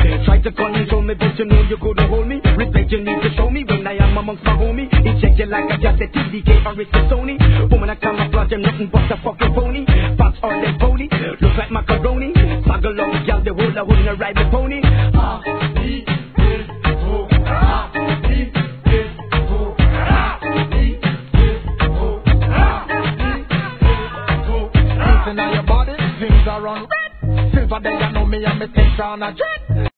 Try to control me, but you know you couldn't hold me. Respect you need to show me when I am amongst my homie. He check you like I just said TDK or it's a Sony. Woman I camouflage, I'm nothing but a fucking pony. Fats all them pony, look like macaroni. Smuggle out, y'all, the whole I wouldn't ride the pony. Now your body, things are on red. Silver day, you know me, I'm a take on a jet.